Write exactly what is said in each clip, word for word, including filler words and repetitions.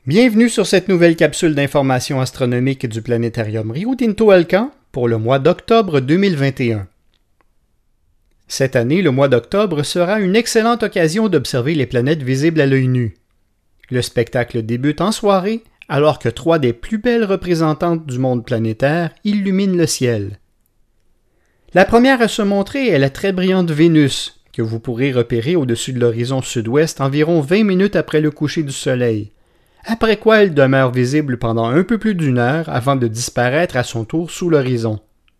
Bienvenue sur cette nouvelle capsule d'information astronomique du planétarium Rio Tinto Alcan pour le mois d'octobre deux mille vingt et un. Cette année, le mois d'octobre sera une excellente occasion d'observer les planètes visibles à l'œil nu. Le spectacle débute en soirée, alors que trois des plus belles représentantes du monde planétaire illuminent le ciel. La première à se montrer est la très brillante Vénus, que vous pourrez repérer au-dessus de l'horizon sud-ouest environ vingt minutes après le coucher du soleil, après quoi elle demeure visible pendant un peu plus d'une heure avant de disparaître à son tour sous l'horizon.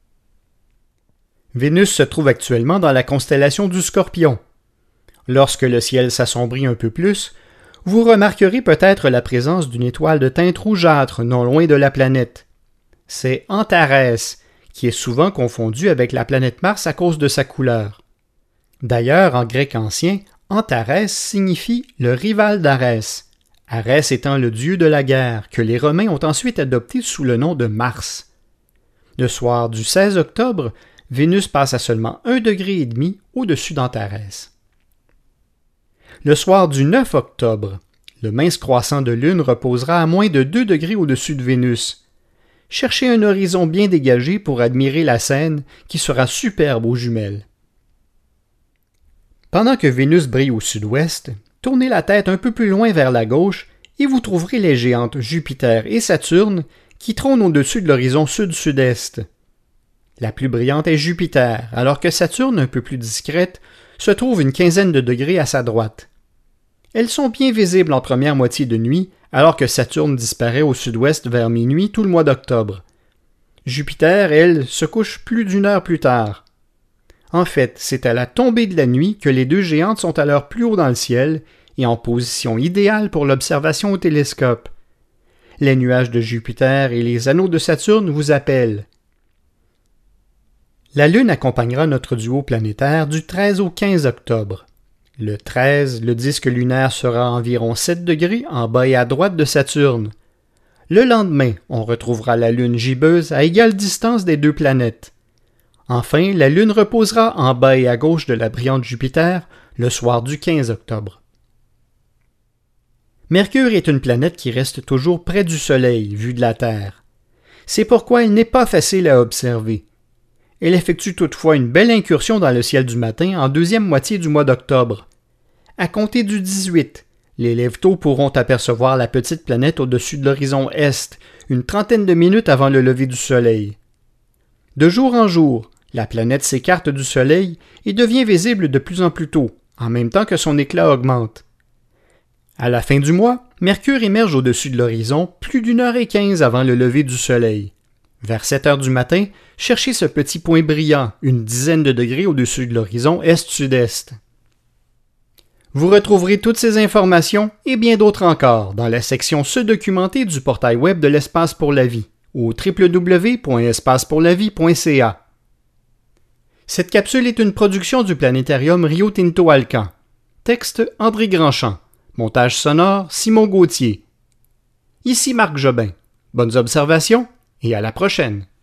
Vénus se trouve actuellement dans la constellation du Scorpion. Lorsque le ciel s'assombrit un peu plus, vous remarquerez peut-être la présence d'une étoile de teinte rougeâtre non loin de la planète. C'est Antares, qui est souvent confondue avec la planète Mars à cause de sa couleur. D'ailleurs, en grec ancien, Antares signifie le rival d'Arès, Arès étant le dieu de la guerre, que les Romains ont ensuite adopté sous le nom de Mars. Le soir du seize octobre, Vénus passe à seulement un degré et demi au-dessus d'Antares. Le soir du neuf octobre, le mince croissant de Lune reposera à moins de deux degrés au-dessus de Vénus. Cherchez un horizon bien dégagé pour admirer la scène qui sera superbe aux jumelles. Pendant que Vénus brille au sud-ouest, tournez la tête un peu plus loin vers la gauche et vous trouverez les géantes Jupiter et Saturne qui trônent au-dessus de l'horizon sud-sud-est. La plus brillante est Jupiter, alors que Saturne, un peu plus discrète, se trouve une quinzaine de degrés à sa droite. Elles sont bien visibles en première moitié de nuit, alors que Saturne disparaît au sud-ouest vers minuit tout le mois d'octobre. Jupiter, elle, se couche plus d'une heure plus tard. En fait, c'est à la tombée de la nuit que les deux géantes sont alors plus haut dans le ciel et en position idéale pour l'observation au télescope. Les nuages de Jupiter et les anneaux de Saturne vous appellent. La Lune accompagnera notre duo planétaire du treize au quinze octobre. Le treize, le disque lunaire sera à environ sept degrés en bas et à droite de Saturne. Le lendemain, on retrouvera la Lune gibbeuse à égale distance des deux planètes. Enfin, la Lune reposera en bas et à gauche de la brillante Jupiter le soir du quinze octobre. Mercure est une planète qui reste toujours près du Soleil, vue de la Terre. C'est pourquoi elle n'est pas facile à observer. Elle effectue toutefois une belle incursion dans le ciel du matin en deuxième moitié du mois d'octobre. À compter du dix-huit, les lève-tôt pourront apercevoir la petite planète au-dessus de l'horizon est, une trentaine de minutes avant le lever du Soleil. De jour en jour, la planète s'écarte du Soleil et devient visible de plus en plus tôt, en même temps que son éclat augmente. À la fin du mois, Mercure émerge au-dessus de l'horizon plus d'une heure et quinze avant le lever du Soleil. Vers sept heures du matin, cherchez ce petit point brillant, une dizaine de degrés au-dessus de l'horizon est-sud-est. Vous retrouverez toutes ces informations et bien d'autres encore dans la section Se documenter du portail web de l'Espace pour la vie au w w w point espace pour la vie point c a. Cette capsule est une production du planétarium Rio Tinto Alcan. Texte André Grandchamp. Montage sonore Simon Gauthier. Ici Marc Jobin. Bonnes observations et à la prochaine.